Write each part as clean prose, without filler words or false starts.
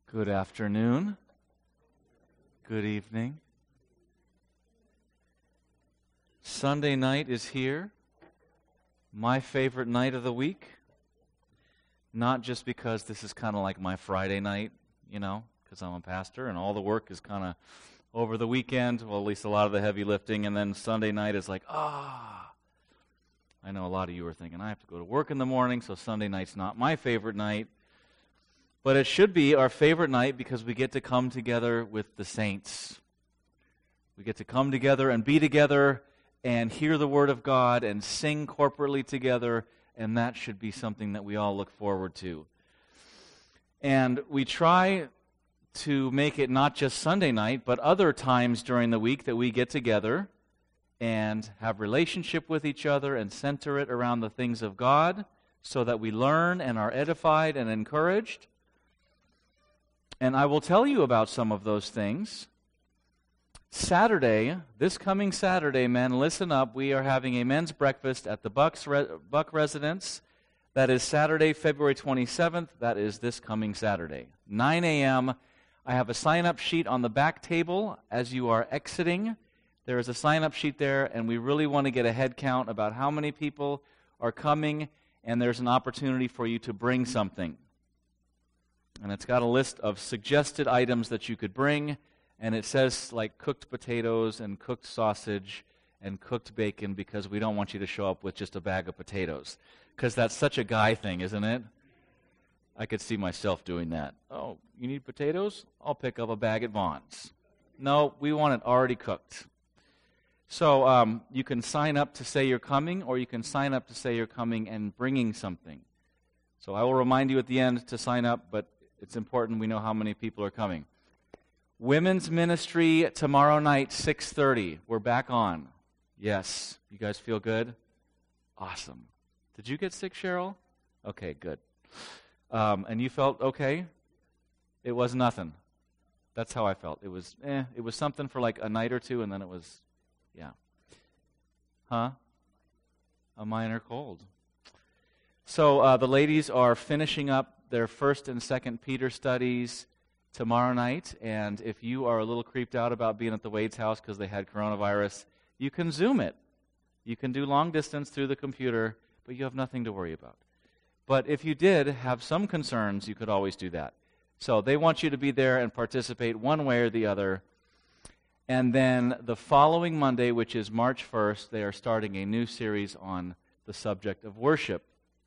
Good afternoon. Good evening. Sunday night is here, my favorite night of the week. Not just because this is kind of like my Friday night, because I'm a pastor and all the work is kind of over the weekend, well, at least a lot of the heavy lifting, and then Sunday night is like, I know a lot of you are thinking, I have to go to work in the morning, so Sunday night's not my favorite night. But it should be our favorite night because we get to come together with the saints. We get to come together and be together and hear the Word of God and sing corporately together, and that should be something that we all look forward to. And we try to make it not just Sunday night, but other times during the week that we get together and have relationship with each other and center it around the things of God so that we learn and are edified and encouraged. And I will tell you about some of those things. Saturday, this coming Saturday, men, listen up. We are having a men's breakfast at the Buck Residence. That is Saturday, February 27th. That is this coming Saturday, 9 a.m. I have a sign-up sheet on the back table as you are exiting. There is a sign-up sheet there, and we really want to get a head count about how many people are coming, and there's an opportunity for you to bring something. And it's got a list of suggested items that you could bring, and it says like cooked potatoes and cooked sausage and cooked bacon because we don't want you to show up with just a bag of potatoes. Because that's such a guy thing, isn't it? I could see myself doing that. Oh, you need potatoes? I'll pick up a bag at Vaughn's. No, we want it already cooked. So you can sign up to say you're coming, or you can sign up to say you're coming and bringing something. So I will remind you at the end to sign up, but it's important we know how many people are coming. Women's ministry tomorrow night, 6:30. We're back on. Yes. You guys feel good? Awesome. Did you get sick, Cheryl? Okay, good. And you felt okay? It was nothing. That's how I felt. It was something for like a night or two, and then it was, a minor cold. So the ladies are finishing up their 1st and 2nd Peter studies tomorrow night, and if you are a little creeped out about being at the Wade's house because they had coronavirus, you can Zoom it. You can do long distance through the computer, but you have nothing to worry about. But if you did have some concerns, you could always do that. So they want you to be there and participate one way or the other. And then the following Monday, which is March 1st, they are starting a new series on the subject of worship.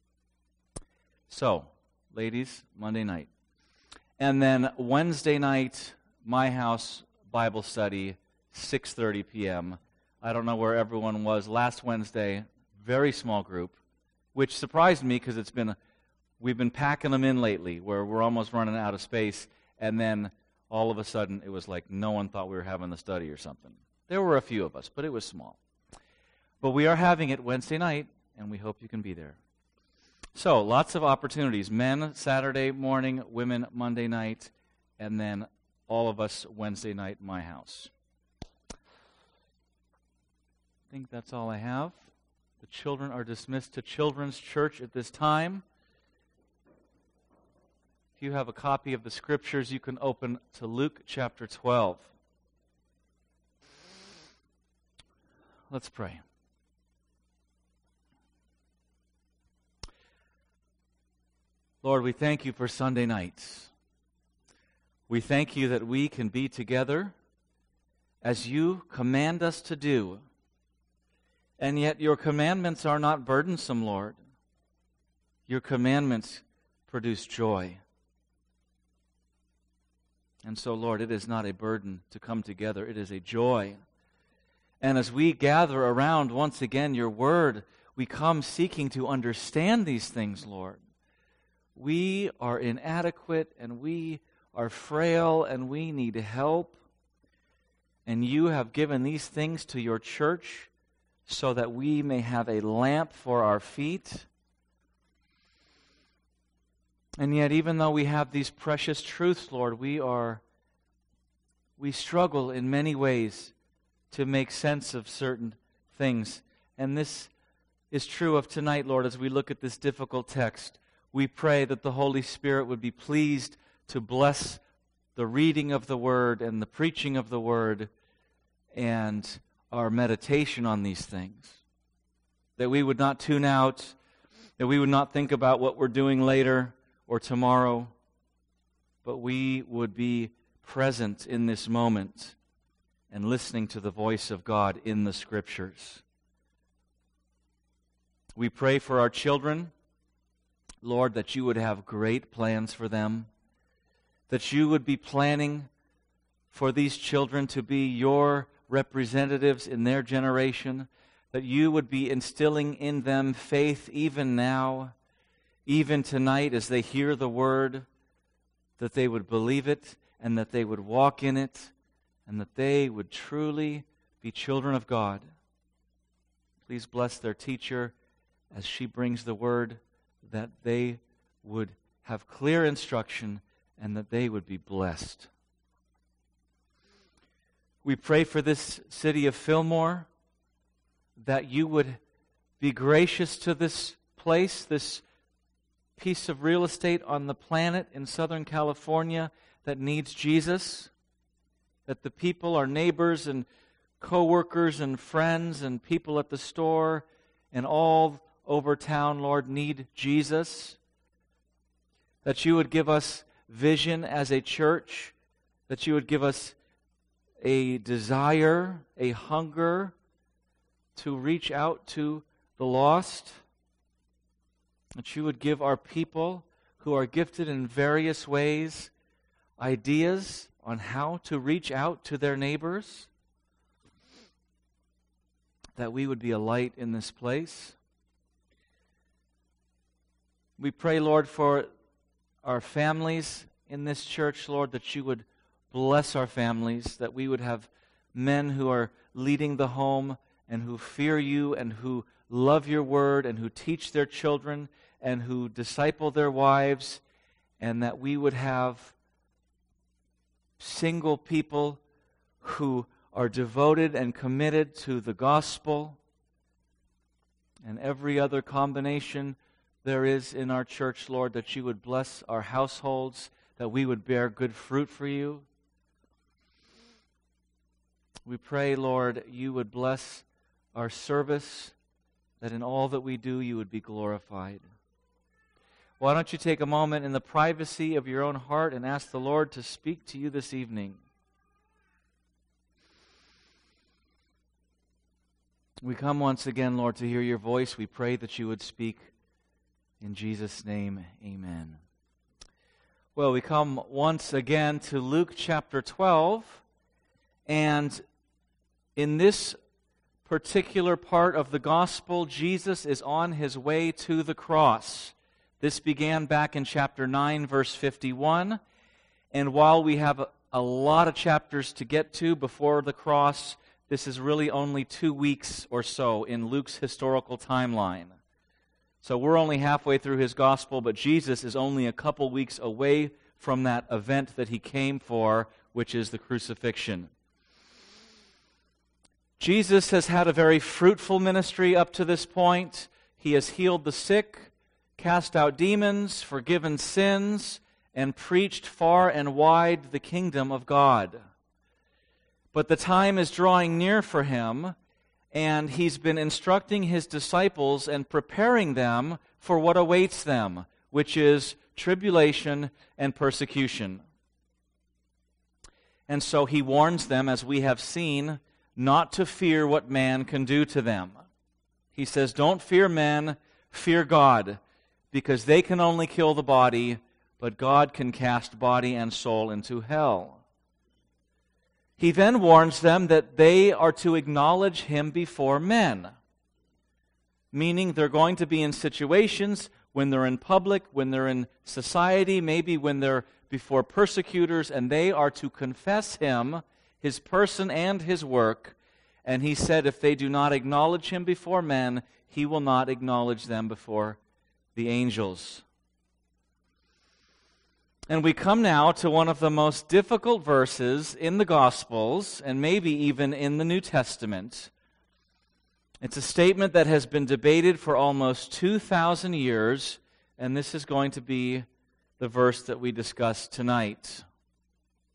So, ladies, Monday night. And then Wednesday night, my house Bible study, 6:30 p.m. I don't know where everyone was last Wednesday. Very small group, which surprised me because we've been packing them in lately where we're almost running out of space. And then all of a sudden it was like no one thought we were having the study or something. There were a few of us, but it was small. But we are having it Wednesday night, and we hope you can be there. So, lots of opportunities. Men Saturday morning, women Monday night, and then all of us Wednesday night in my house. I think that's all I have. The children are dismissed to Children's Church at this time. If you have a copy of the Scriptures, you can open to Luke chapter 12. Let's pray. Lord, we thank you for Sunday nights. We thank you that we can be together as you command us to do. And yet your commandments are not burdensome, Lord. Your commandments produce joy. And so, Lord, it is not a burden to come together. It is a joy. And as we gather around once again your word, we come seeking to understand these things, Lord. We are inadequate, and we are frail, and we need help. And you have given these things to your church so that we may have a lamp for our feet. And yet, even though we have these precious truths, Lord, we struggle in many ways to make sense of certain things. And this is true of tonight, Lord, as we look at this difficult text. We pray that the Holy Spirit would be pleased to bless the reading of the Word and the preaching of the Word and our meditation on these things. That we would not tune out, that we would not think about what we're doing later or tomorrow, but we would be present in this moment and listening to the voice of God in the Scriptures. We pray for our children, Lord, that you would have great plans for them, that you would be planning for these children to be your representatives in their generation, that you would be instilling in them faith even now, even tonight as they hear the Word, that they would believe it and that they would walk in it and that they would truly be children of God. Please bless their teacher as she brings the Word, that they would have clear instruction and that they would be blessed. We pray for this city of Fillmore, that you would be gracious to this place, this piece of real estate on the planet in Southern California that needs Jesus, that the people, our neighbors and co-workers and friends and people at the store and all over town, Lord, need Jesus, that you would give us vision as a church, that you would give us a desire, a hunger to reach out to the lost, that you would give our people who are gifted in various ways ideas on how to reach out to their neighbors, that we would be a light in this place. We pray, Lord, for our families in this church, Lord, that you would bless our families, that we would have men who are leading the home and who fear you and who love your word and who teach their children and who disciple their wives, and that we would have single people who are devoted and committed to the gospel and every other combination there is in our church, Lord, that you would bless our households, that we would bear good fruit for you. We pray, Lord, you would bless our service, that in all that we do you would be glorified. Why don't you take a moment in the privacy of your own heart and ask the Lord to speak to you this evening? We come once again, Lord, to hear your voice. We pray that you would speak. In Jesus' name, amen. Well, we come once again to Luke chapter 12, and in this particular part of the gospel, Jesus is on his way to the cross. This began back in chapter 9, verse 51, and while we have a lot of chapters to get to before the cross, this is really only 2 weeks or so in Luke's historical timeline. So we're only halfway through his gospel, but Jesus is only a couple weeks away from that event that he came for, which is the crucifixion. Jesus has had a very fruitful ministry up to this point. He has healed the sick, cast out demons, forgiven sins, and preached far and wide the kingdom of God. But the time is drawing near for him, and he's been instructing his disciples and preparing them for what awaits them, which is tribulation and persecution. And so he warns them, as we have seen, not to fear what man can do to them. He says, don't fear men, fear God, because they can only kill the body, but God can cast body and soul into hell. He then warns them that they are to acknowledge him before men, meaning they're going to be in situations when they're in public, when they're in society, maybe when they're before persecutors, and they are to confess him, his person and his work. And he said if they do not acknowledge him before men, he will not acknowledge them before the angels. And we come now to one of the most difficult verses in the Gospels, and maybe even in the New Testament. It's a statement that has been debated for almost 2,000 years, and this is going to be the verse that we discuss tonight.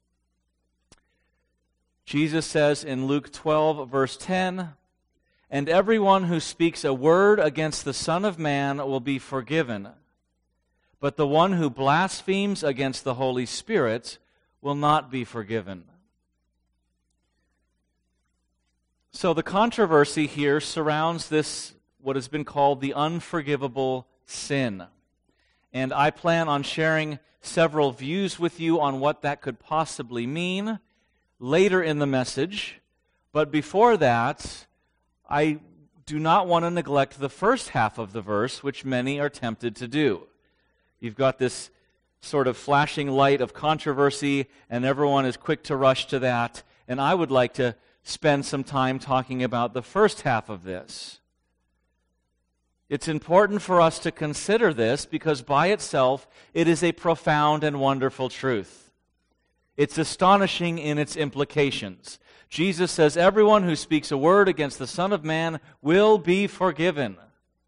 Jesus says in Luke 12, verse 10, "And everyone who speaks a word against the Son of Man will be forgiven, but the one who blasphemes against the Holy Spirit will not be forgiven." So the controversy here surrounds this, what has been called the unforgivable sin. And I plan on sharing several views with you on what that could possibly mean later in the message. But before that, I do not want to neglect the first half of the verse, which many are tempted to do. You've got this sort of flashing light of controversy, and everyone is quick to rush to that. And I would like to spend some time talking about the first half of this. It's important for us to consider this because by itself it is a profound and wonderful truth. It's astonishing in its implications. Jesus says, everyone who speaks a word against the Son of Man will be forgiven.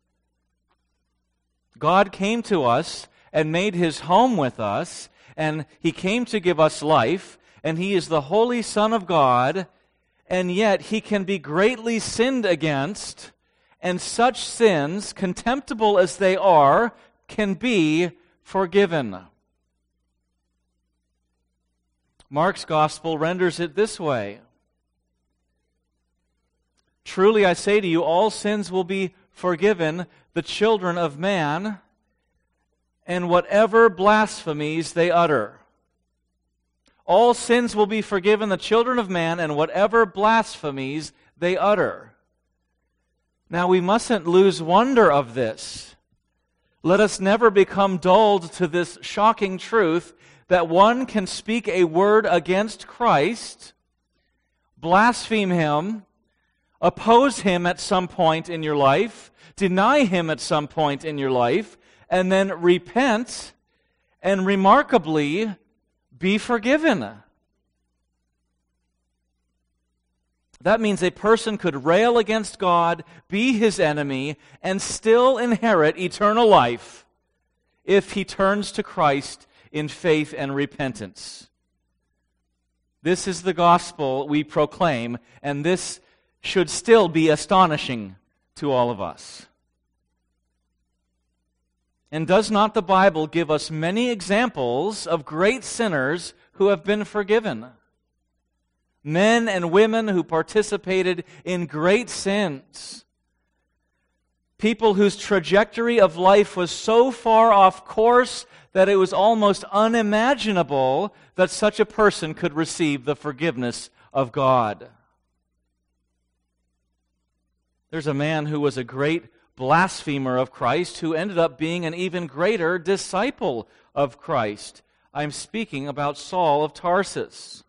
God came to us and made his home with us, and he came to give us life, and he is the Holy Son of God, and yet he can be greatly sinned against, and such sins, contemptible as they are, can be forgiven. Mark's gospel renders it this way. Truly I say to you, all sins will be forgiven the children of man, and whatever blasphemies they utter. All sins will be forgiven the children of man, and whatever blasphemies they utter. Now we mustn't lose wonder of this. Let us never become dulled to this shocking truth that one can speak a word against Christ, blaspheme him, oppose him at some point in your life, deny him at some point in your life, and then repent and remarkably be forgiven. That means a person could rail against God, be his enemy, and still inherit eternal life if he turns to Christ in faith and repentance. This is the gospel we proclaim, and this should still be astonishing to all of us. And does not the Bible give us many examples of great sinners who have been forgiven? Men and women who participated in great sins. People whose trajectory of life was so far off course that it was almost unimaginable that such a person could receive the forgiveness of God. There's a man who was a great blasphemer of Christ who ended up being an even greater disciple of Christ. I'm speaking about Saul of Tarsus.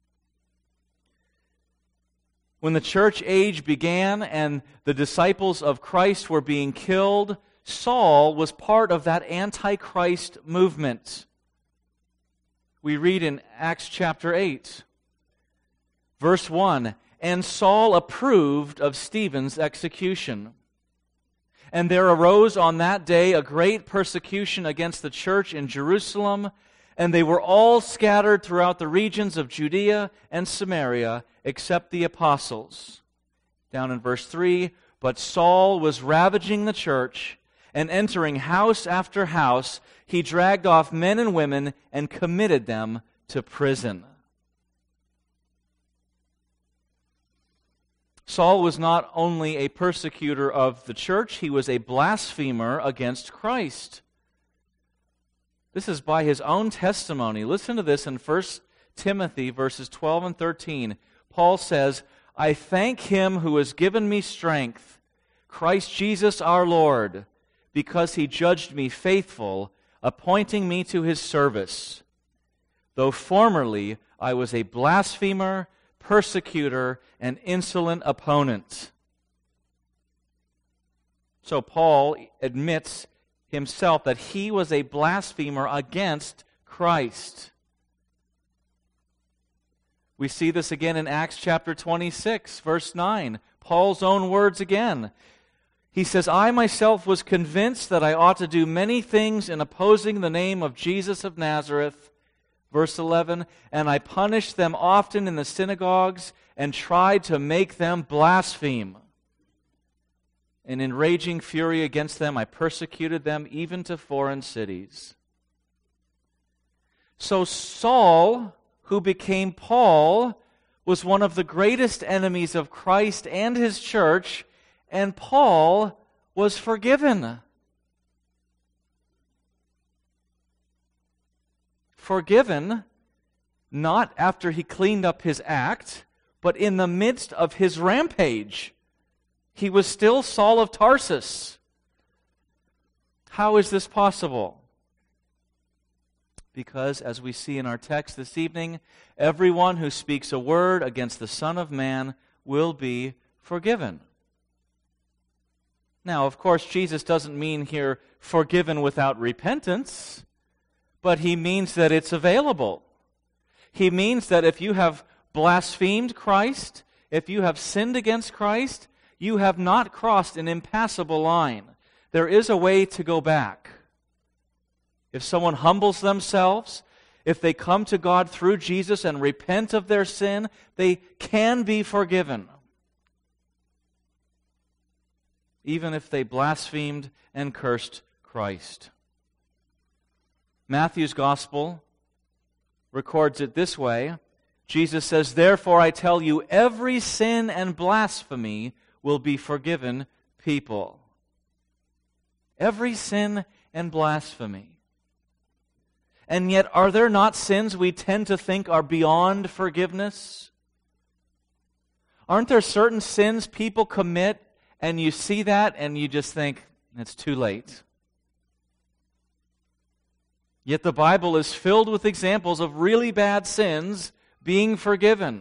When the church age began and the disciples of Christ were being killed, Saul was part of that antichrist movement. We read in Acts chapter 8, verse 1, "And Saul approved of Stephen's execution. And there arose on that day a great persecution against the church in Jerusalem, and they were all scattered throughout the regions of Judea and Samaria, except the apostles." Down in verse 3, "But Saul was ravaging the church, and entering house after house, he dragged off men and women and committed them to prison." Saul was not only a persecutor of the church, he was a blasphemer against Christ. This is by his own testimony. Listen to this in 1 Timothy verses 12 and 13. Paul says, "I thank him who has given me strength, Christ Jesus our Lord, because he judged me faithful, appointing me to his service. Though formerly I was a blasphemer, persecutor, and insolent opponent." So Paul admits himself that he was a blasphemer against Christ. We see this again in Acts chapter 26, verse 9. Paul's own words again. He says, "I myself was convinced that I ought to do many things in opposing the name of Jesus of Nazareth, Verse 11, and I punished them often in the synagogues and tried to make them blaspheme. And in raging fury against them, I persecuted them even to foreign cities. So Saul, who became Paul, was one of the greatest enemies of Christ and his church, and Paul was forgiven. Forgiven, not after he cleaned up his act, but in the midst of his rampage. He was still Saul of Tarsus. How is this possible? Because, as we see in our text this evening, everyone who speaks a word against the Son of Man will be forgiven. Now, of course, Jesus doesn't mean here forgiven without repentance, but he means that it's available. He means that if you have blasphemed Christ, if you have sinned against Christ, you have not crossed an impassable line. There is a way to go back. If someone humbles themselves, if they come to God through Jesus and repent of their sin, they can be forgiven. Even if they blasphemed and cursed Christ. Matthew's Gospel records it this way. Jesus says, therefore I tell you, every sin and blasphemy will be forgiven people. Every sin and blasphemy. And yet, are there not sins we tend to think are beyond forgiveness? Aren't there certain sins people commit and you see that and you just think, it's too late? Yet the Bible is filled with examples of really bad sins being forgiven.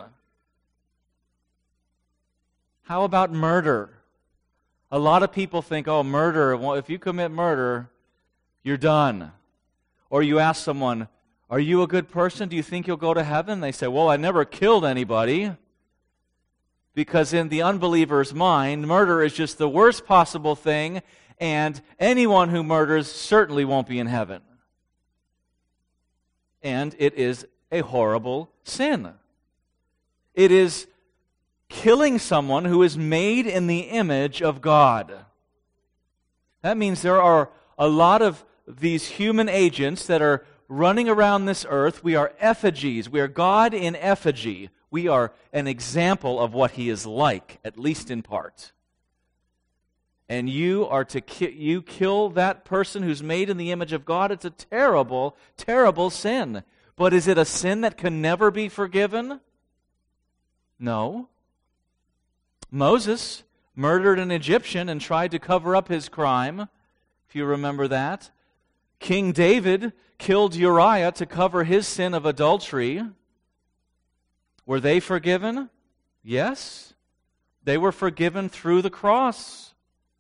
How about murder? A lot of people think, oh, murder, well, if you commit murder, you're done. Or you ask someone, are you a good person? Do you think you'll go to heaven? They say, well, I never killed anybody. Because in the unbeliever's mind, murder is just the worst possible thing, and anyone who murders certainly won't be in heaven. And it is a horrible sin. It is killing someone who is made in the image of God. That means there are a lot of these human agents that are running around this earth. We are effigies. We are God in effigy. We are an example of what He is like, at least in part. And you are to you kill that person who's made in the image of God. It's a terrible, terrible sin. But is it a sin that can never be forgiven? No. Moses murdered an Egyptian and tried to cover up his crime, if you remember that. King David killed Uriah to cover his sin of adultery. Were they forgiven? Yes. They were forgiven through the cross.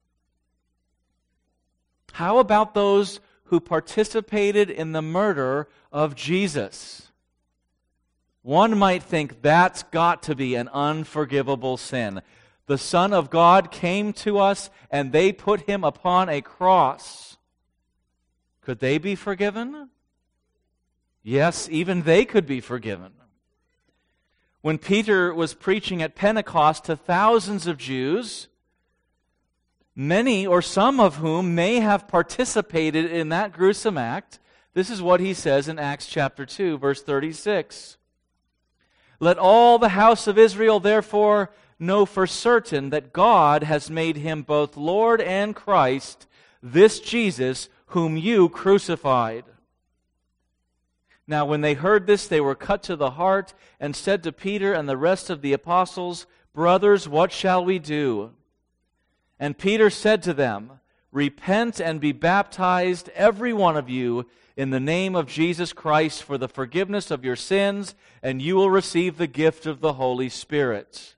How about those who participated in the murder of Jesus? One might think that's got to be an unforgivable sin. The Son of God came to us and they put Him upon a cross. Could they be forgiven? Yes, even they could be forgiven. When Peter was preaching at Pentecost to thousands of Jews, many or some of whom may have participated in that gruesome act, this is what he says in Acts chapter 2, verse 36. Let all the house of Israel therefore know for certain that God has made Him both Lord and Christ, this Jesus whom you crucified. Now when they heard this, they were cut to the heart and said to Peter and the rest of the apostles, brothers, what shall we do? And Peter said to them, repent and be baptized, every one of you, in the name of Jesus Christ for the forgiveness of your sins, and you will receive the gift of the Holy Spirit.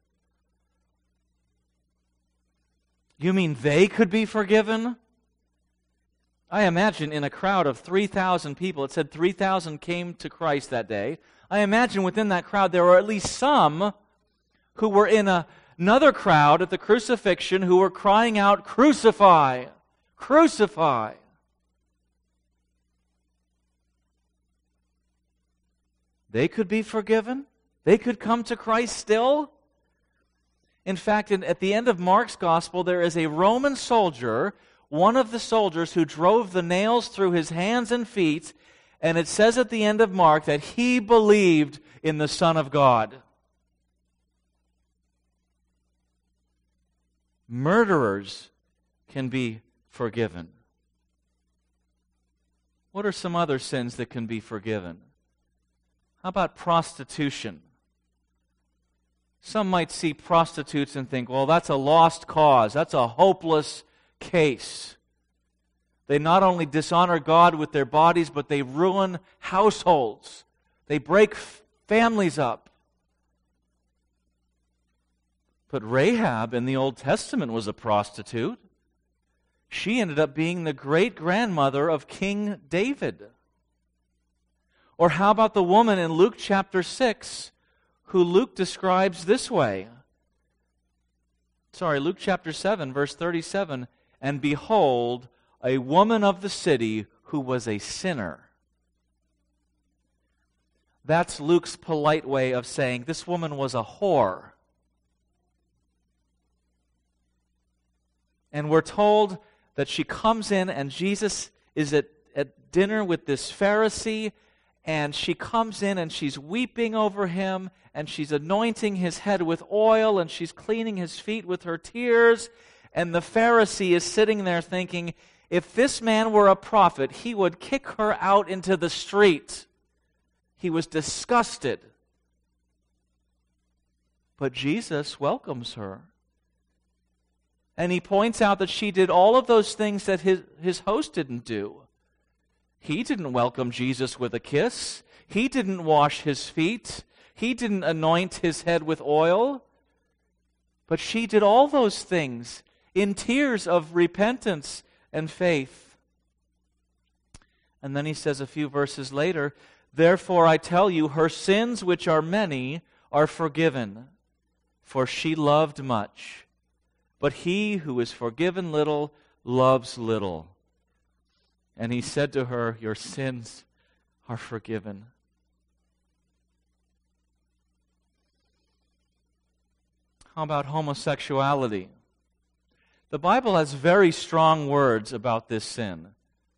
You mean they could be forgiven? I imagine in a crowd of 3,000 people, it said 3,000 came to Christ that day. I imagine within that crowd there were at least some who were in another crowd at the crucifixion who were crying out, crucify, crucify. They could be forgiven. They could come to Christ still. In fact, at the end of Mark's gospel, there is a Roman soldier, one of the soldiers who drove the nails through his hands and feet, and it says at the end of Mark that he believed in the Son of God. Murderers can be forgiven. What are some other sins that can be forgiven? How about prostitution? Some might see prostitutes and think, well, that's a lost cause. That's a hopeless case. They not only dishonor God with their bodies, but they ruin households. They break families up. But Rahab in the Old Testament was a prostitute. She ended up being the great-grandmother of King David. Or how about the woman in Luke chapter 6 who Luke describes this way? Luke chapter 7, verse 37, "And behold, a woman of the city who was a sinner." That's Luke's polite way of saying this woman was a whore. And we're told that she comes in and Jesus is at dinner with this Pharisee, and she comes in and she's weeping over him, and she's anointing his head with oil, and she's cleaning his feet with her tears. And the Pharisee is sitting there thinking, if this man were a prophet, he would kick her out into the street. He was disgusted. But Jesus welcomes her. And he points out that she did all of those things that his host didn't do. He didn't welcome Jesus with a kiss. He didn't wash his feet. He didn't anoint his head with oil. But she did all those things in tears of repentance and faith. And then he says a few verses later, "Therefore I tell you, her sins, which are many, are forgiven, for she loved much. But he who is forgiven little loves little." And he said to her, "Your sins are forgiven." How about homosexuality? The Bible has very strong words about this sin.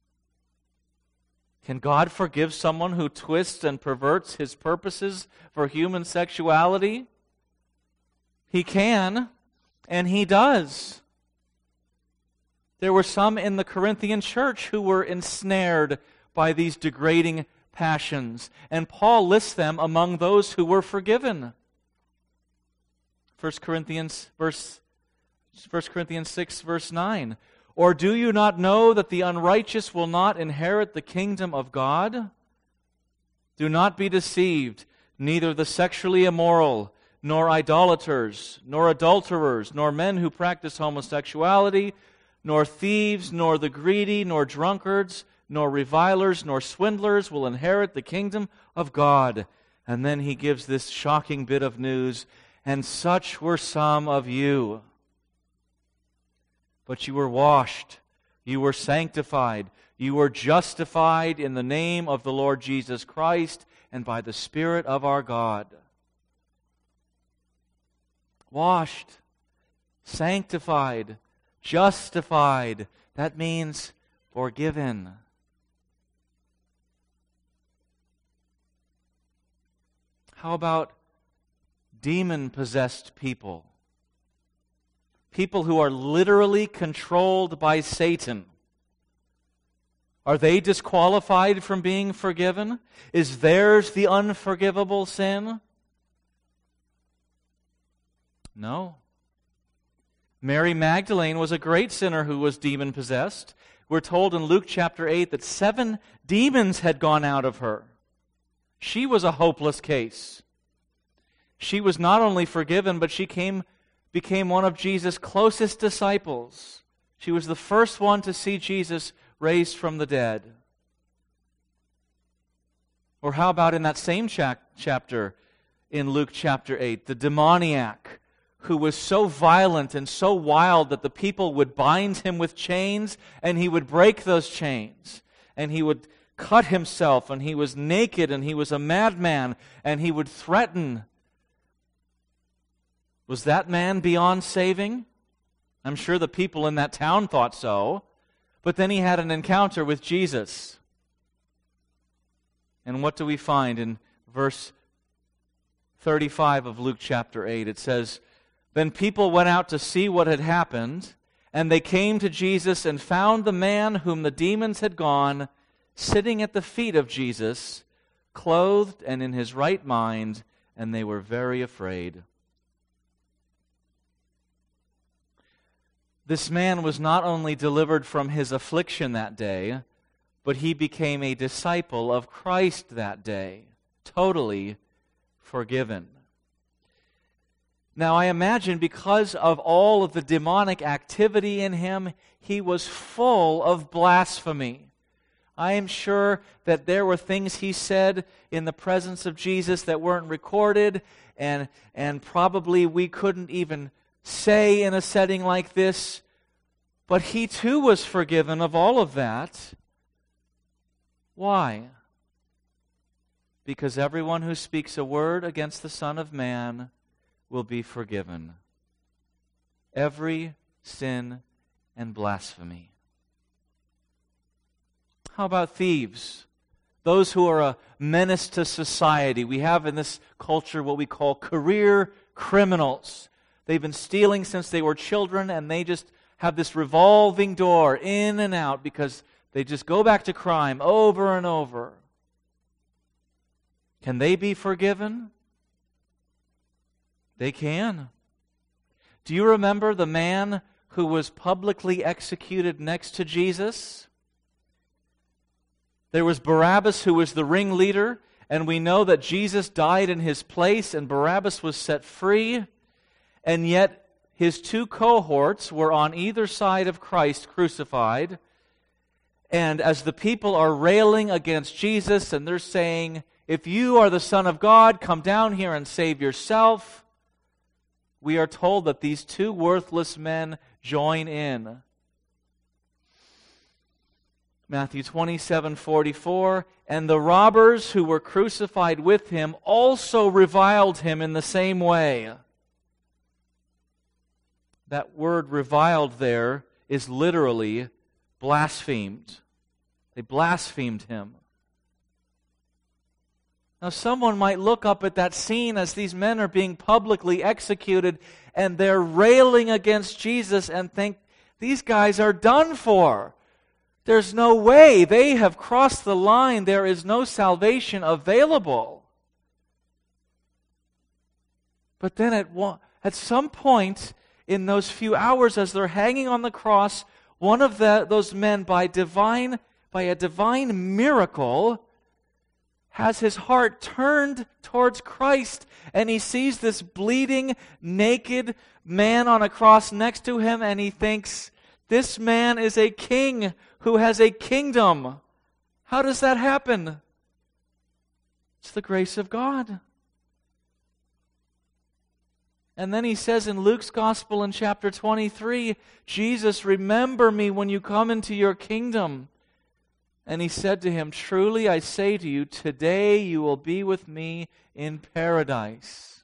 Can God forgive someone who twists and perverts his purposes for human sexuality? He can, and he does. There were some in the Corinthian church who were ensnared by these degrading passions, and Paul lists them among those who were forgiven. 1 Corinthians 6, verse 9. "Or do you not know that the unrighteous will not inherit the kingdom of God? Do not be deceived, neither the sexually immoral, nor idolaters, nor adulterers, nor men who practice homosexuality, nor thieves, nor the greedy, nor drunkards, nor revilers, nor swindlers will inherit the kingdom of God." And then he gives this shocking bit of news, "And such were some of you. But you were washed, you were sanctified, you were justified in the name of the Lord Jesus Christ and by the Spirit of our God." Washed, sanctified, justified. That means forgiven. How about demon-possessed people? People who are literally controlled by Satan. Are they disqualified from being forgiven? Is theirs the unforgivable sin? No. Mary Magdalene was a great sinner who was demon-possessed. We're told in Luke chapter 8 that 7 demons had gone out of her. She was a hopeless case. She was not only forgiven, but she became one of Jesus' closest disciples. She was the first one to see Jesus raised from the dead. Or how about in that same chapter in Luke chapter 8, the demoniac who was so violent and so wild that the people would bind him with chains, and he would break those chains, and he would cut himself, and he was naked, and he was a madman, and he would threaten. Was that man beyond saving? I'm sure the people in that town thought so. But then he had an encounter with Jesus. And what do we find in verse 35 of Luke chapter 8? It says, "Then people went out to see what had happened, and they came to Jesus and found the man whom the demons had gone sitting at the feet of Jesus, clothed and in his right mind, and they were very afraid." This man was not only delivered from his affliction that day, but he became a disciple of Christ that day, totally forgiven. Now I imagine because of all of the demonic activity in him, he was full of blasphemy. I am sure that there were things he said in the presence of Jesus that weren't recorded, and probably we couldn't even say in a setting like this, but he too was forgiven of all of that. Why? Because everyone who speaks a word against the Son of Man will be forgiven. Every sin and blasphemy. How about thieves? Those who are a menace to society. We have in this culture what we call career criminals. They've been stealing since they were children, and they just have this revolving door in and out because they just go back to crime over and over. Can they be forgiven? They can. Do you remember the man who was publicly executed next to Jesus? There was Barabbas, who was the ringleader, and we know that Jesus died in his place and Barabbas was set free, and yet his two cohorts were on either side of Christ crucified. And as the people are railing against Jesus and they're saying, "If you are the Son of God, come down here and save yourself," we are told that these two worthless men join in. Matthew 27:44, "And the robbers who were crucified with him also reviled him in the same way." That word reviled there is literally blasphemed. They blasphemed him. Now someone might look up at that scene as these men are being publicly executed and they're railing against Jesus and think, these guys are done for. There's no way. They have crossed the line. There is no salvation available. But then at some point in those few hours as they're hanging on the cross, one of those men, by a divine miracle, has his heart turned towards Christ, and he sees this bleeding, naked man on a cross next to him, and he thinks, this man is a king who has a kingdom. How does that happen? It's the grace of God. And then he says in Luke's Gospel in chapter 23, "Jesus, remember me when you come into your kingdom." And he said to him, "Truly I say to you, today you will be with me in paradise."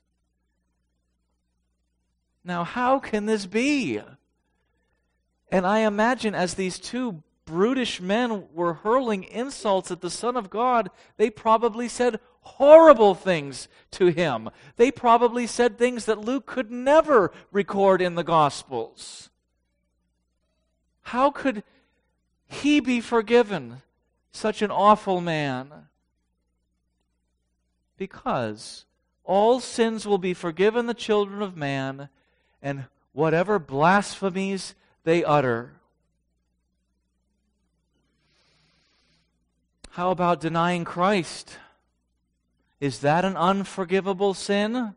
Now, how can this be? And I imagine as these two brutish men were hurling insults at the Son of God, they probably said horrible things to him. They probably said things that Luke could never record in the Gospels. How could he be forgiven, such an awful man? Because all sins will be forgiven the children of man, and whatever blasphemies they utter. How about denying Christ? Is that an unforgivable sin?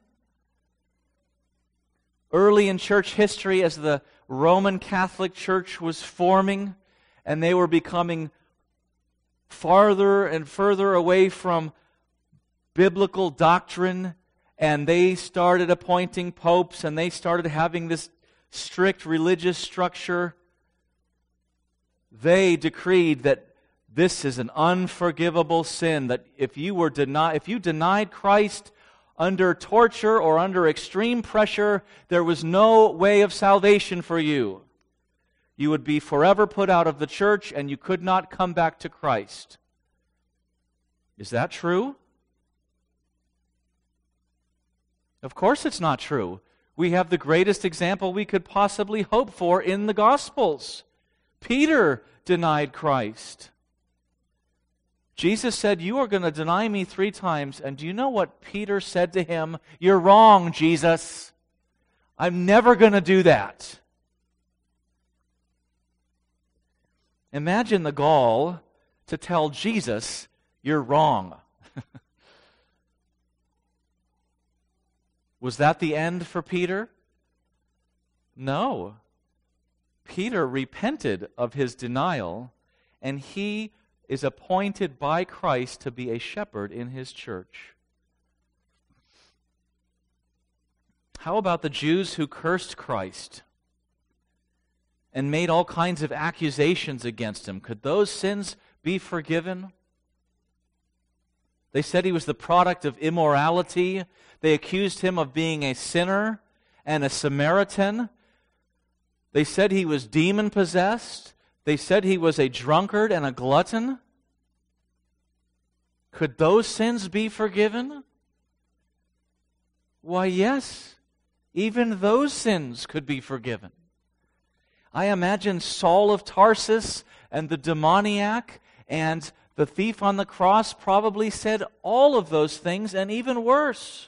Early in church history, as the Roman Catholic Church was forming, and they were becoming farther and further away from biblical doctrine, and they started appointing popes, and they started having this strict religious structure, they decreed that This is an unforgivable sin that if you denied Christ under torture or under extreme pressure, there was no way of salvation for you. You would be forever put out of the church and you could not come back to Christ. Is that true? Of course it's not true. We have the greatest example we could possibly hope for in the Gospels. Peter denied Christ. Jesus said, "You are going to deny me 3 times." And do you know what Peter said to him? "You're wrong, Jesus. I'm never going to do that." Imagine the gall to tell Jesus, "You're wrong." Was that the end for Peter? No. Peter repented of his denial, and he is appointed by Christ to be a shepherd in his church. How about the Jews who cursed Christ and made all kinds of accusations against him? Could those sins be forgiven? They said he was the product of immorality. They accused him of being a sinner and a Samaritan. They said he was demon-possessed. They said he was a drunkard and a glutton. Could those sins be forgiven? Why, yes. Even those sins could be forgiven. I imagine Saul of Tarsus and the demoniac and the thief on the cross probably said all of those things and even worse.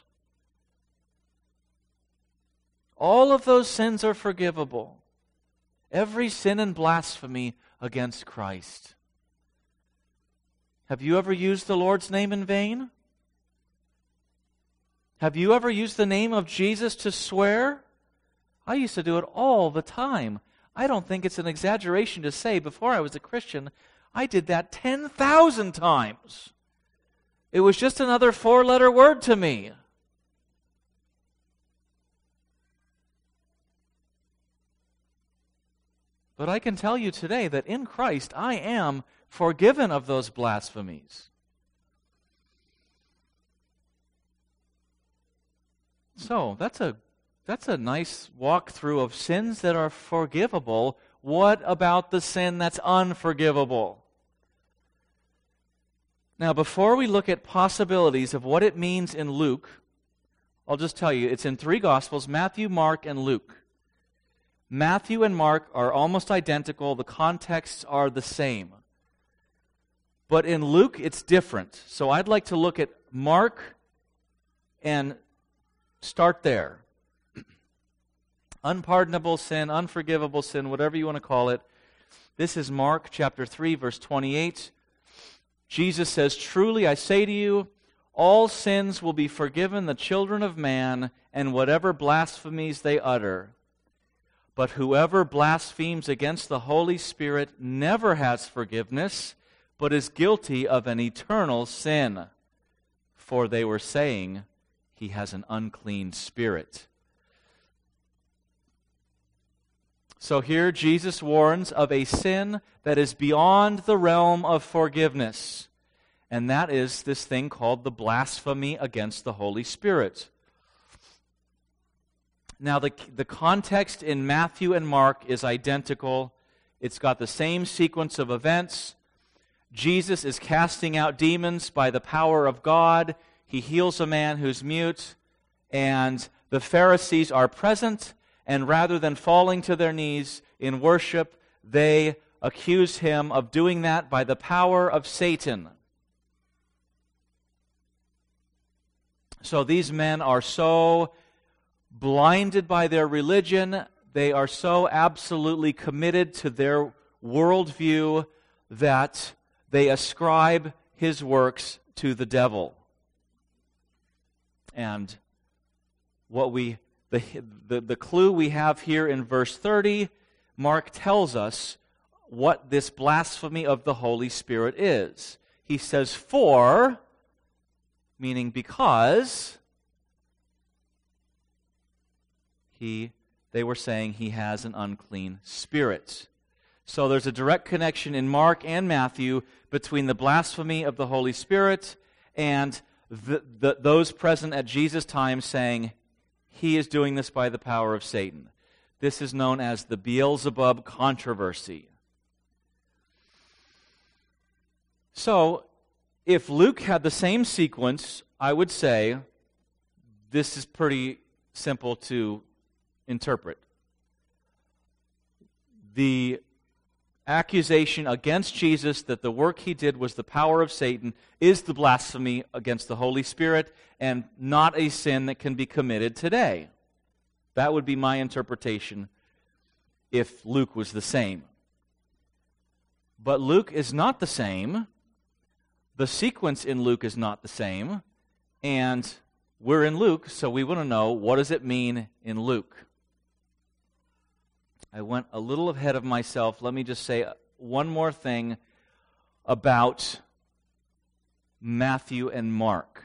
All of those sins are forgivable. Every sin and blasphemy against Christ. Have you ever used the Lord's name in vain? Have you ever used the name of Jesus to swear? I used to do it all the time. I don't think it's an exaggeration to say before I was a Christian, I did that 10,000 times. It was just another 4-letter word to me. But I can tell you today that in Christ I am forgiven of those blasphemies. So, that's a nice walkthrough of sins that are forgivable. What about the sin that's unforgivable? Now, before we look at possibilities of what it means in Luke, I'll just tell you, it's in 3 Gospels, Matthew, Mark, and Luke. Matthew and Mark are almost identical. The contexts are the same. But in Luke, it's different. So I'd like to look at Mark and start there. Unpardonable sin, unforgivable sin, whatever you want to call it. This is Mark chapter 3, verse 28. Jesus says, "Truly I say to you, all sins will be forgiven the children of man, and whatever blasphemies they utter. But whoever blasphemes against the Holy Spirit never has forgiveness, but is guilty of an eternal sin. For they were saying, he has an unclean spirit." So here Jesus warns of a sin that is beyond the realm of forgiveness. And that is this thing called the blasphemy against the Holy Spirit. Now, the context in Matthew and Mark is identical. It's got the same sequence of events. Jesus is casting out demons by the power of God. He heals a man who's mute. And the Pharisees are present. And rather than falling to their knees in worship, they accuse him of doing that by the power of Satan. So these men are so blinded by their religion, they are so absolutely committed to their worldview that they ascribe his works to the devil. And the clue we have here in verse 30, Mark tells us what this blasphemy of the Holy Spirit is. He says, "For," meaning because, they were saying he has an unclean spirit. So there's a direct connection in Mark and Matthew between the blasphemy of the Holy Spirit and those present at Jesus' time saying, he is doing this by the power of Satan. This is known as the Beelzebub controversy. So, if Luke had the same sequence, I would say this is pretty simple to interpret. The accusation against Jesus that the work he did was the power of Satan is the blasphemy against the Holy Spirit and not a sin that can be committed today. That would be my interpretation if Luke was the same. But Luke is not the same. The sequence in Luke is not the same. And we're in Luke, so we want to know, what does it mean in Luke? I went a little ahead of myself. Let me just say one more thing about Matthew and Mark.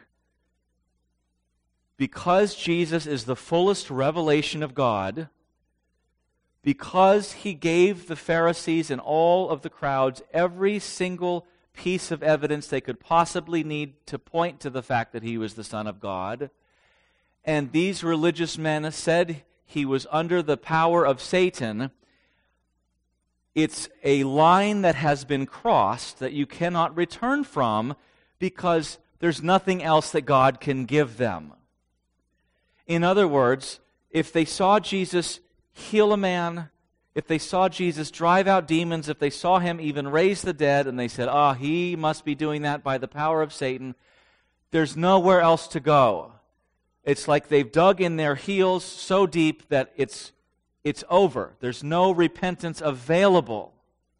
Because Jesus is the fullest revelation of God, because he gave the Pharisees and all of the crowds every single piece of evidence they could possibly need to point to the fact that he was the Son of God, and these religious men said he was under the power of Satan, it's a line that has been crossed that you cannot return from because there's nothing else that God can give them. In other words, if they saw Jesus heal a man, if they saw Jesus drive out demons, if they saw him even raise the dead, and they said, he must be doing that by the power of Satan, there's nowhere else to go. It's like they've dug in their heels so deep that it's over. There's no repentance available.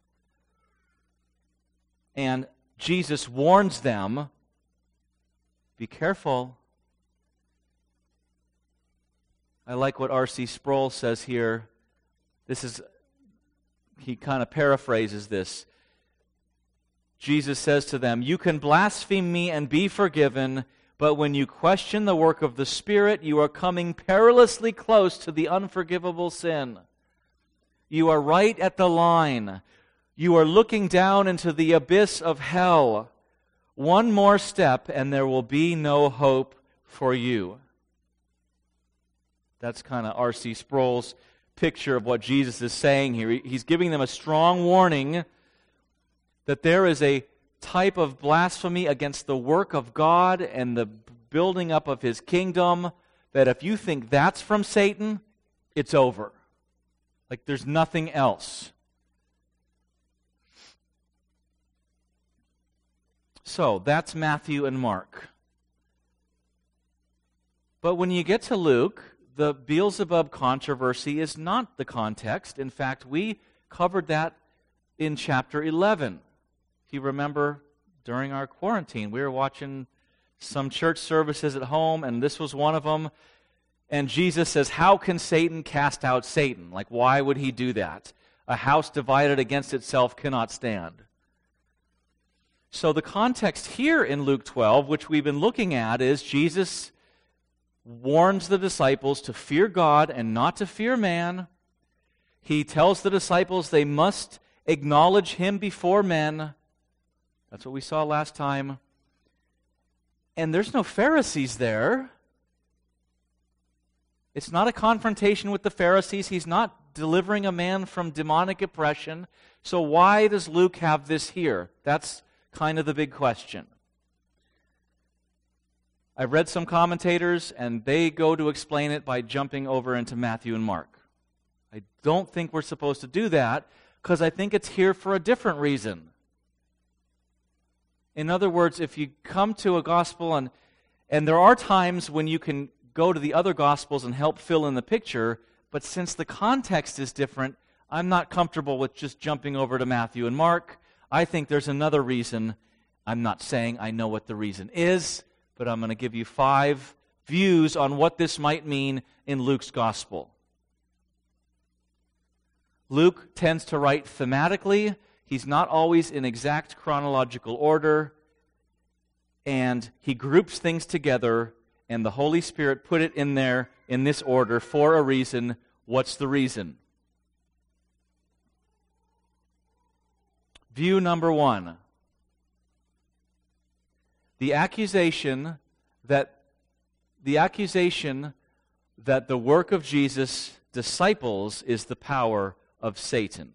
And Jesus warns them, be careful. I like what R.C. Sproul says here. He kind of paraphrases this. Jesus says to them, you can blaspheme me and be forgiven, but when you question the work of the Spirit, you are coming perilously close to the unforgivable sin. You are right at the line. You are looking down into the abyss of hell. One more step and there will be no hope for you. That's kind of R.C. Sproul's picture of what Jesus is saying here. He's giving them a strong warning that there is a type of blasphemy against the work of God and the building up of his kingdom, that if you think that's from Satan, it's over. Like there's nothing else. So that's Matthew and Mark. But when you get to Luke, the Beelzebub controversy is not the context. In fact, we covered that in chapter 11. If you remember, during our quarantine, we were watching some church services at home, and this was one of them. And Jesus says, how can Satan cast out Satan? Like, why would he do that? A house divided against itself cannot stand. So the context here in Luke 12, which we've been looking at, is Jesus warns the disciples to fear God and not to fear man. He tells the disciples they must acknowledge him before men. That's what we saw last time. And there's no Pharisees there. It's not a confrontation with the Pharisees. He's not delivering a man from demonic oppression. So why does Luke have this here? That's kind of the big question. I've read some commentators, and they go to explain it by jumping over into Matthew and Mark. I don't think we're supposed to do that, because I think it's here for a different reason. In other words, if you come to a gospel, and there are times when you can go to the other gospels and help fill in the picture, but since the context is different, I'm not comfortable with just jumping over to Matthew and Mark. I think there's another reason. I'm not saying I know what the reason is, but I'm going to give you 5 views on what this might mean in Luke's gospel. Luke tends to write thematically. He's not always in exact chronological order, and he groups things together, and the Holy Spirit put it in there in this order for a reason. What's the reason? View number one. The accusation that the work of Jesus disciples is the power of Satan.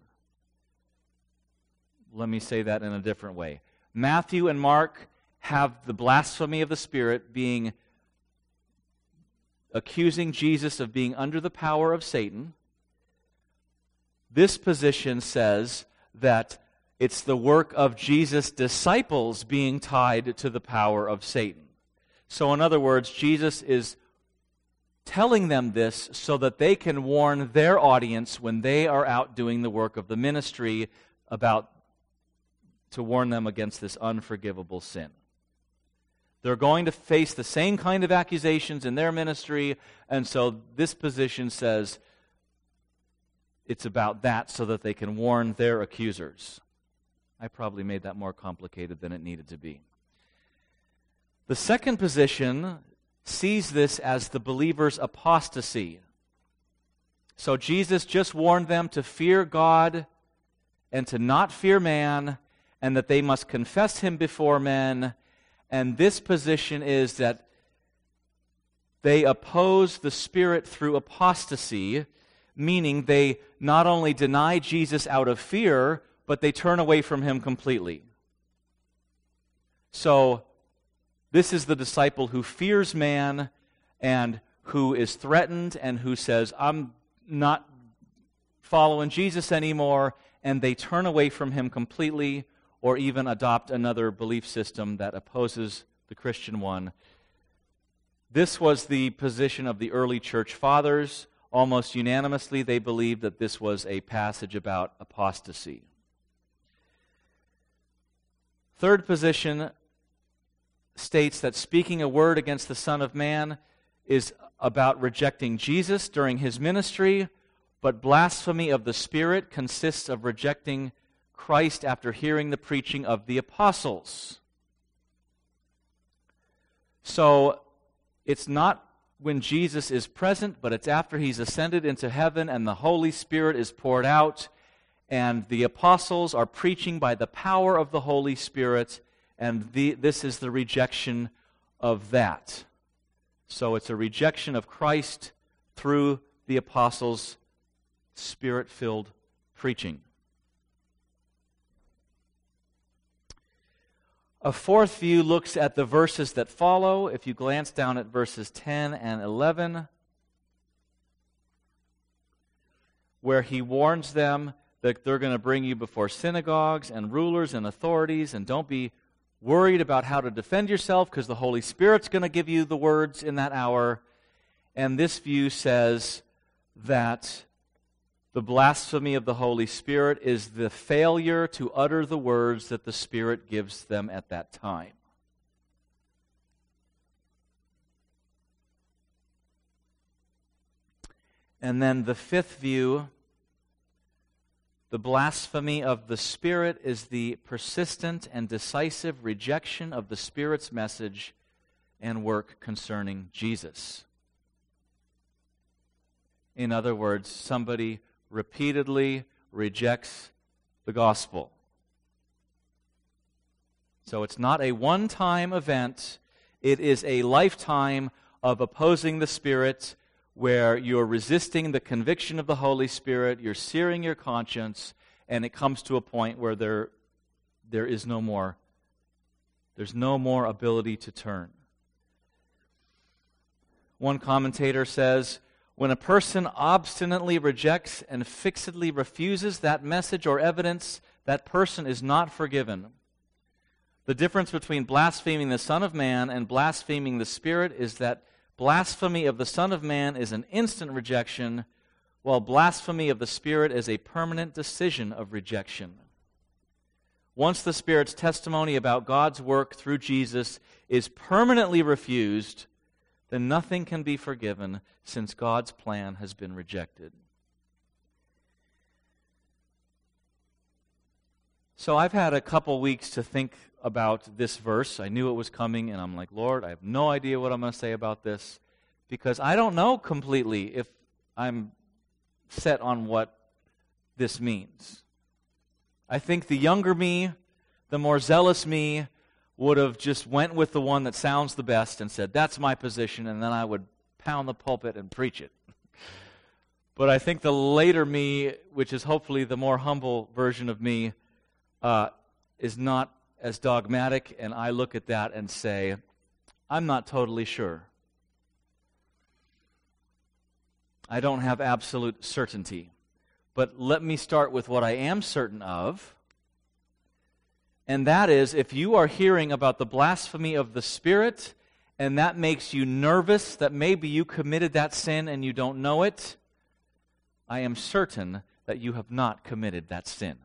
Let me say that in a different way. Matthew and Mark have the blasphemy of the Spirit being accusing Jesus of being under the power of Satan. This position says that it's the work of Jesus' disciples being tied to the power of Satan. So in other words, Jesus is telling them this so that they can warn their audience when they are out doing the work of the ministry to warn them against this unforgivable sin. They're going to face the same kind of accusations in their ministry, and so this position says it's about that so that they can warn their accusers. I probably made that more complicated than it needed to be. The second position sees this as the believer's apostasy. So Jesus just warned them to fear God and to not fear man, and that they must confess him before men. And this position is that they oppose the Spirit through apostasy, meaning they not only deny Jesus out of fear, but they turn away from him completely. So, this is the disciple who fears man and who is threatened and who says, I'm not following Jesus anymore, and they turn away from him completely or even adopt another belief system that opposes the Christian one. This was the position of the early church fathers. Almost unanimously, they believed that this was a passage about apostasy. Third position states that speaking a word against the Son of Man is about rejecting Jesus during his ministry, but blasphemy of the Spirit consists of rejecting Christ after hearing the preaching of the apostles. So, it's not when Jesus is present, but it's after he's ascended into heaven and the Holy Spirit is poured out, and the apostles are preaching by the power of the Holy Spirit, and this is the rejection of that. So it's a rejection of Christ through the apostles' Spirit-filled preaching. A fourth view looks at the verses that follow. If you glance down at verses 10 and 11, where he warns them that they're going to bring you before synagogues and rulers and authorities, and don't be worried about how to defend yourself because the Holy Spirit's going to give you the words in that hour. And this view says that the blasphemy of the Holy Spirit is the failure to utter the words that the Spirit gives them at that time. And then the fifth view, the blasphemy of the Spirit is the persistent and decisive rejection of the Spirit's message and work concerning Jesus. In other words, somebody repeatedly rejects the gospel. So it's not a one-time event. It is a lifetime of opposing the Spirit, where you're resisting the conviction of the Holy Spirit, you're searing your conscience, and it comes to a point where there is no more. There's no more ability to turn. One commentator says, when a person obstinately rejects and fixedly refuses that message or evidence, that person is not forgiven. The difference between blaspheming the Son of Man and blaspheming the Spirit is that blasphemy of the Son of Man is an instant rejection, while blasphemy of the Spirit is a permanent decision of rejection. Once the Spirit's testimony about God's work through Jesus is permanently refused, then nothing can be forgiven since God's plan has been rejected. So I've had a couple weeks to think about this verse. I knew it was coming, and I'm like, Lord, I have no idea what I'm going to say about this, because I don't know completely if I'm set on what this means. I think the younger me, the more zealous me, would have just went with the one that sounds the best and said, that's my position, and then I would pound the pulpit and preach it. But I think the later me, which is hopefully the more humble version of me, is not as dogmatic, and I look at that and say, I'm not totally sure. I don't have absolute certainty. But let me start with what I am certain of, and that is, if you are hearing about the blasphemy of the Spirit, and that makes you nervous that maybe you committed that sin and you don't know it, I am certain that you have not committed that sin.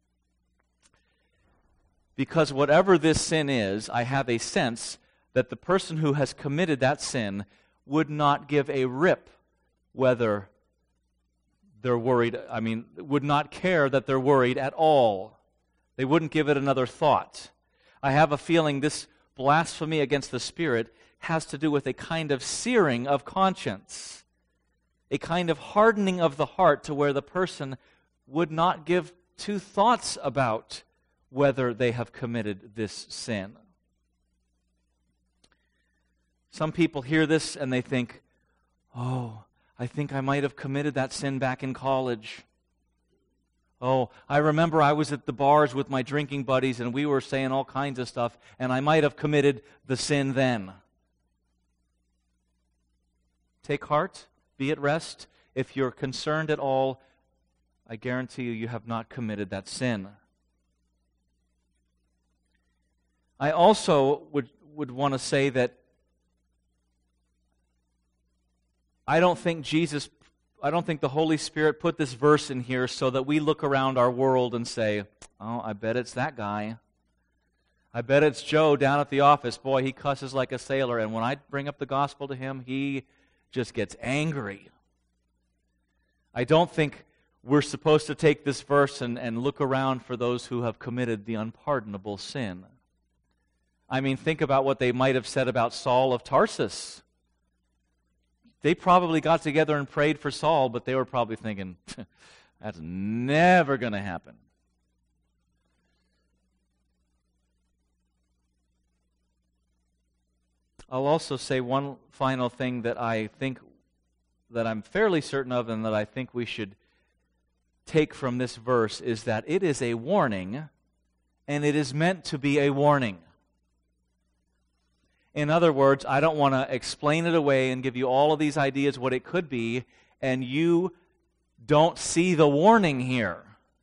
Because whatever this sin is, I have a sense that the person who has committed that sin would not give a rip whether they're worried, would not care that they're worried at all. They wouldn't give it another thought. I have a feeling this blasphemy against the Spirit has to do with a kind of searing of conscience, a kind of hardening of the heart to where the person would not give two thoughts about whether they have committed this sin. Some people hear this and they think, oh, I think I might have committed that sin back in college. Oh, I remember I was at the bars with my drinking buddies and we were saying all kinds of stuff, and I might have committed the sin then. Take heart, be at rest. If you're concerned at all, I guarantee you have not committed that sin. I also would want to say that I don't think the Holy Spirit put this verse in here so that we look around our world and say, oh, I bet it's that guy. I bet it's Joe down at the office. Boy, he cusses like a sailor, and when I bring up the gospel to him, he just gets angry. I don't think we're supposed to take this verse and look around for those who have committed the unpardonable sin. Think about what they might have said about Saul of Tarsus. They probably got together and prayed for Saul, but they were probably thinking, that's never going to happen. I'll also say one final thing that I think that I'm fairly certain of and that I think we should take from this verse is that it is a warning, and it is meant to be a warning. In other words, I don't want to explain it away and give you all of these ideas what it could be, and you don't see the warning here.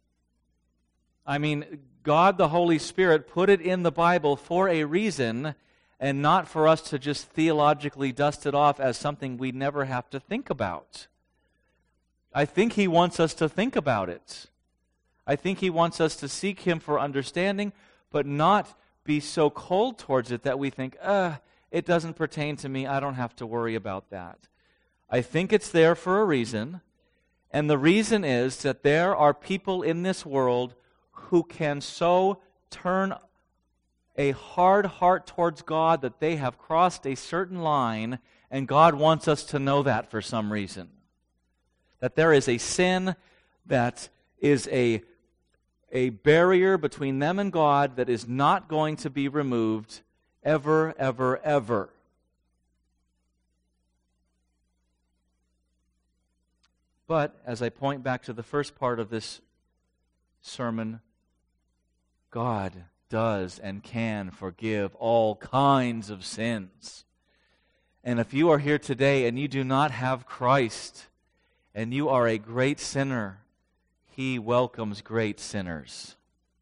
God the Holy Spirit put it in the Bible for a reason, and not for us to just theologically dust it off as something we never have to think about. I think He wants us to think about it. I think He wants us to seek Him for understanding, but not be so cold towards it that we think, it doesn't pertain to me, I don't have to worry about that. I think it's there for a reason, and the reason is that there are people in this world who can so turn a hard heart towards God that they have crossed a certain line, and God wants us to know that for some reason. That there is a sin that is a barrier between them and God that is not going to be removed ever, ever, ever. But, as I point back to the first part of this sermon, God does and can forgive all kinds of sins. And if you are here today and you do not have Christ, and you are a great sinner, He welcomes great sinners.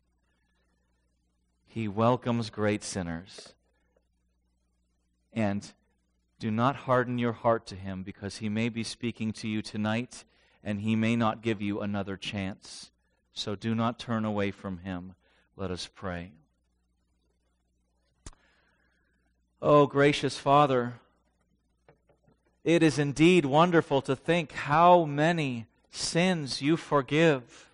He welcomes great sinners. And do not harden your heart to Him, because He may be speaking to you tonight, and He may not give you another chance. So do not turn away from Him. Let us pray. Oh, gracious Father, it is indeed wonderful to think how many sins you forgive,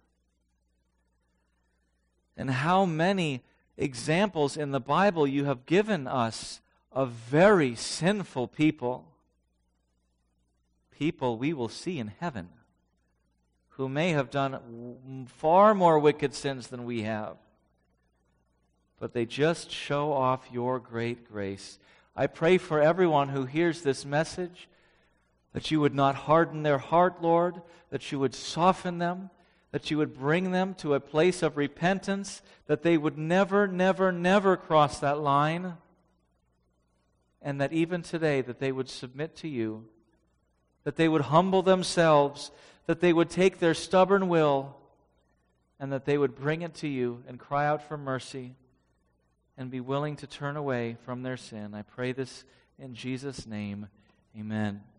and how many examples in the Bible you have given us of very sinful people we will see in heaven, who may have done far more wicked sins than we have. But they just show off your great grace. I pray for everyone who hears this message, that you would not harden their heart, Lord, that you would soften them, that you would bring them to a place of repentance, that they would never, never, never cross that line, and that even today that they would submit to you, that they would humble themselves, that they would take their stubborn will, and that they would bring it to you and cry out for mercy and be willing to turn away from their sin. I pray this in Jesus' name. Amen.